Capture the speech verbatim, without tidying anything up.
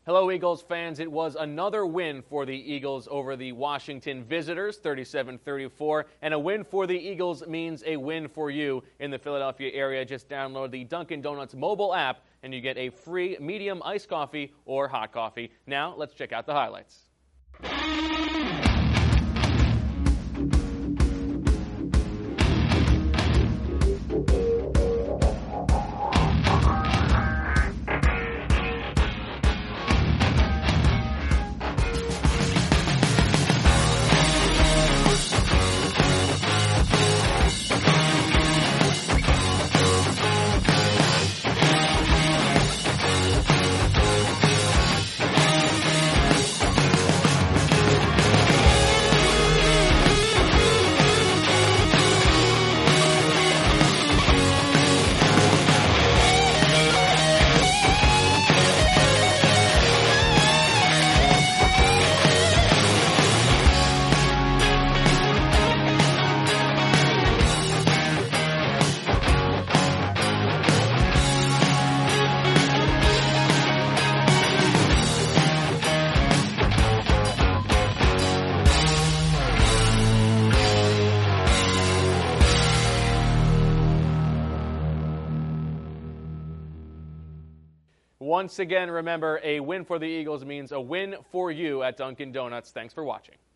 Hello, Eagles fans. It was another win for the Eagles over the Washington Visitors, thirty-seven thirty-four. And a win for the Eagles means a win for you in the Philadelphia area. Just download the Dunkin' Donuts mobile app and you get a free medium iced coffee or hot coffee. Now, let's check out the highlights. Once again, remember, a win for the Eagles means a win for you at Dunkin' Donuts. Thanks for watching.